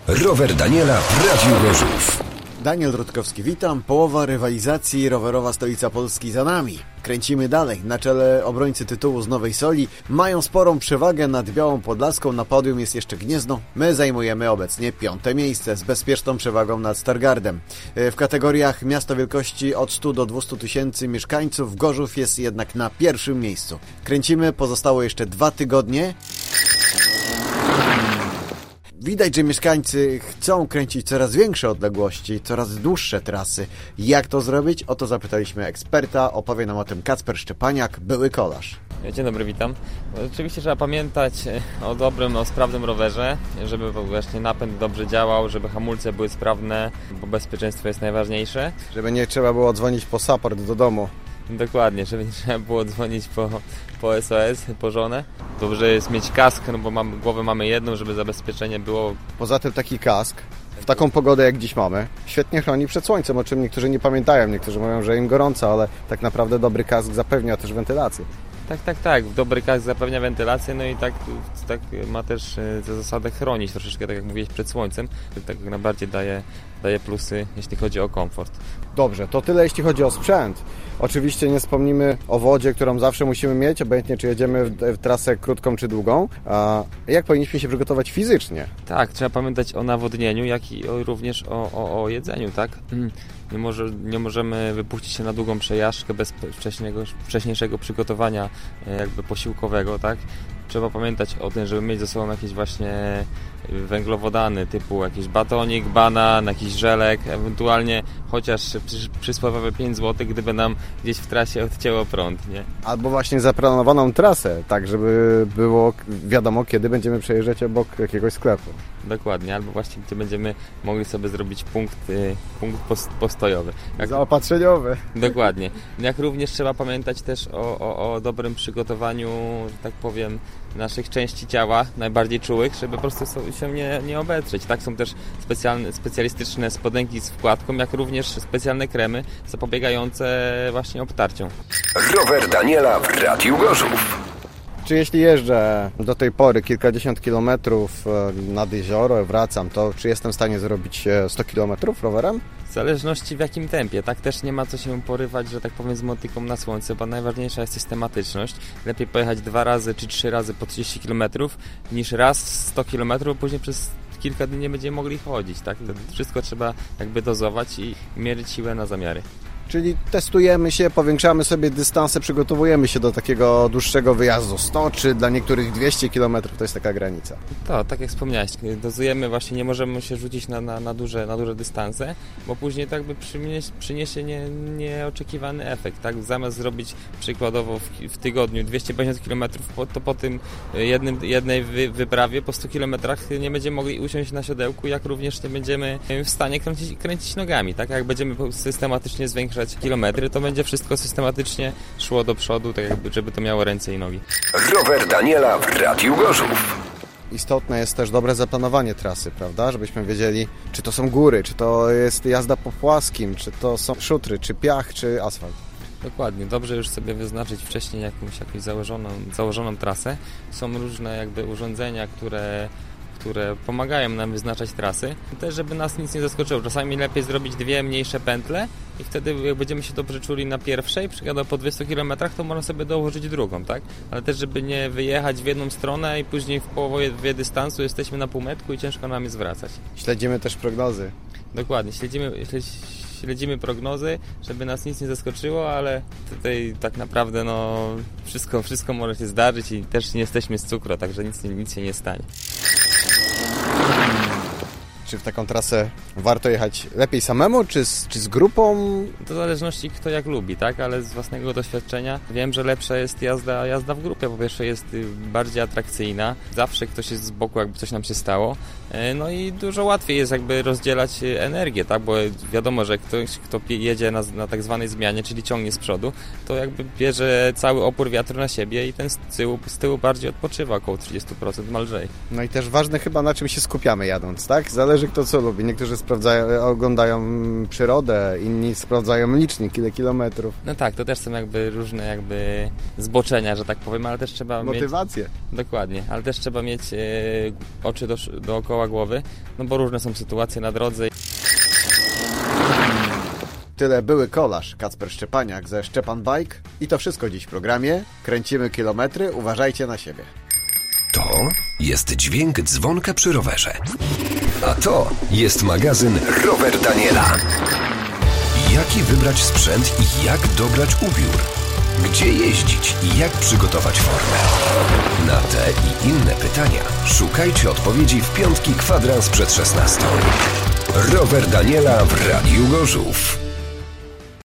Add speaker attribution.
Speaker 1: Rower Daniela w Radiu Gorzów.
Speaker 2: Daniel Rutkowski, witam. Połowa rywalizacji rowerowa Stolica Polski za nami. Kręcimy dalej. Na czele obrońcy tytułu z Nowej Soli mają sporą przewagę nad Białą Podlaską. Na podium jest jeszcze Gniezno. My zajmujemy obecnie 5. miejsce z bezpieczną przewagą nad Stargardem. W kategoriach miasto wielkości od 100 do 200 tysięcy mieszkańców Gorzów jest jednak na 1. miejscu. Kręcimy, pozostało jeszcze 2 tygodnie. Widać, że mieszkańcy chcą kręcić coraz większe odległości, coraz dłuższe trasy. Jak to zrobić? O to zapytaliśmy eksperta. Opowie nam o tym Kacper Szczepaniak, były kolarz.
Speaker 3: Dzień dobry, witam. Oczywiście trzeba pamiętać o dobrym, o sprawnym rowerze, żeby właśnie napęd dobrze działał, żeby hamulce były sprawne, bo bezpieczeństwo jest najważniejsze.
Speaker 2: Żeby nie trzeba było dzwonić po support do domu.
Speaker 3: Dokładnie, żeby nie trzeba było dzwonić po SOS, po żonę. Dobrze jest mieć kask, no bo głowę mamy jedną, żeby zabezpieczenie było.
Speaker 2: Poza tym taki kask, w taką pogodę jak dziś mamy, świetnie chroni przed słońcem, o czym niektórzy nie pamiętają. Niektórzy mówią, że im gorąco, ale tak naprawdę dobry kask zapewnia też wentylację.
Speaker 3: Tak. Dobry kask zapewnia wentylację, no i tak ma też za zasadę chronić troszeczkę, tak jak mówiłeś, przed słońcem. Tak najbardziej daje plusy, jeśli chodzi o komfort.
Speaker 2: Dobrze, to tyle jeśli chodzi o sprzęt. Oczywiście nie wspomnimy o wodzie, którą zawsze musimy mieć, obojętnie czy jedziemy w trasę krótką czy długą. A jak powinniśmy się przygotować fizycznie?
Speaker 3: Tak, trzeba pamiętać o nawodnieniu, jak i również o jedzeniu, tak? Nie możemy wypuścić się na długą przejażdżkę bez wcześniejszego przygotowania jakby posiłkowego, tak? Trzeba pamiętać o tym, żeby mieć ze sobą jakieś właśnie węglowodany typu jakiś batonik, banan, jakiś żelek, ewentualnie chociaż przysłowiowe 5 zł, gdyby nam gdzieś w trasie odcięło prąd, nie?
Speaker 2: Albo właśnie zaplanowaną trasę, tak żeby było wiadomo, kiedy będziemy przejeżdżać obok jakiegoś sklepu.
Speaker 3: Dokładnie, albo właśnie gdzie będziemy mogli sobie zrobić punkt postojowy.
Speaker 2: Zaopatrzeniowy.
Speaker 3: Dokładnie. Jak również trzeba pamiętać też o dobrym przygotowaniu, że tak powiem, naszych części ciała, najbardziej czułych, żeby po prostu się nie obedrzeć. Tak, są też specjalistyczne spodenki z wkładką, jak również specjalne kremy zapobiegające właśnie obtarciom.
Speaker 1: Rower Daniela w Radiu Gorzów.
Speaker 2: Czy jeśli jeżdżę do tej pory kilkadziesiąt kilometrów nad jezioro, wracam, to czy jestem w stanie zrobić 100 kilometrów rowerem?
Speaker 3: W zależności w jakim tempie, tak też nie ma co się porywać, że tak powiem, z motyką na słońce, bo najważniejsza jest systematyczność. Lepiej pojechać 2 razy czy 3 razy po 30 km niż raz 100 km, bo później przez kilka dni nie będziemy mogli chodzić, tak? To wszystko trzeba jakby dozować i mierzyć siłę na zamiary.
Speaker 2: Czyli testujemy się, powiększamy sobie dystanse, przygotowujemy się do takiego dłuższego wyjazdu. 100 czy dla niektórych 200 km to jest taka granica.
Speaker 3: To, tak jak wspomniałeś, dozujemy właśnie, nie możemy się rzucić na duże dystanse, bo później tak by przyniesie nieoczekiwany efekt. Tak? Zamiast zrobić przykładowo w tygodniu 250 km, to po tym jednej wyprawie po 100 km nie będziemy mogli usiąść na siodełku, jak również nie będziemy w stanie kręcić nogami. Tak? Jak będziemy systematycznie zwiększać kilometry, to będzie wszystko systematycznie szło do przodu, tak jakby, żeby to miało ręce i nogi.
Speaker 1: Rower Daniela w Radiu Gorzów.
Speaker 2: Istotne jest też dobre zaplanowanie trasy, prawda? Żebyśmy wiedzieli, czy to są góry, czy to jest jazda po płaskim, czy to są szutry, czy piach, czy asfalt.
Speaker 3: Dokładnie, dobrze już sobie wyznaczyć wcześniej jakąś założoną trasę. Są różne jakby urządzenia, które pomagają nam wyznaczać trasy. Też, żeby nas nic nie zaskoczyło. Czasami lepiej zrobić 2 mniejsze pętle i wtedy jak będziemy się dobrze czuli na pierwszej, przykładowo po 200 km, to można sobie dołożyć drugą, tak? Ale też, żeby nie wyjechać w jedną stronę i później w połowie dystansu jesteśmy na półmetku i ciężko nam jest wracać.
Speaker 2: Śledzimy też prognozy.
Speaker 3: Dokładnie, śledzimy prognozy, żeby nas nic nie zaskoczyło, ale tutaj tak naprawdę wszystko może się zdarzyć i też nie jesteśmy z cukru, także nic się nie stanie.
Speaker 2: Czy w taką trasę warto jechać lepiej samemu, czy z grupą?
Speaker 3: To w zależności kto jak lubi, tak? Ale z własnego doświadczenia wiem, że lepsza jest jazda w grupie. Po pierwsze jest bardziej atrakcyjna. Zawsze ktoś jest z boku, jakby coś nam się stało. No i dużo łatwiej jest jakby rozdzielać energię, tak? Bo wiadomo, że ktoś, kto jedzie na tak zwanej zmianie, czyli ciągnie z przodu, to jakby bierze cały opór wiatru na siebie i ten z tyłu bardziej odpoczywa, około 30% ma lżej.
Speaker 2: No i też ważne chyba, na czym się skupiamy jadąc, tak? Zależy zależy kto co lubi. Niektórzy oglądają przyrodę, inni sprawdzają licznik, ile kilometrów.
Speaker 3: No tak, to też są jakby różne zboczenia, że tak powiem, ale też trzeba
Speaker 2: motywację.
Speaker 3: Dokładnie, ale też trzeba mieć oczy dookoła głowy, no bo różne są sytuacje na drodze.
Speaker 2: Tyle były kolarz Kacper Szczepaniak ze Szczepan Bike i to wszystko dziś w programie. Kręcimy kilometry, uważajcie na siebie.
Speaker 1: To jest dźwięk dzwonka przy rowerze. A to jest magazyn Rower Daniela. Jaki wybrać sprzęt i jak dobrać ubiór? Gdzie jeździć i jak przygotować formę? Na te i inne pytania szukajcie odpowiedzi w piątki kwadrans przed 16. Rower Daniela w Radiu Gorzów.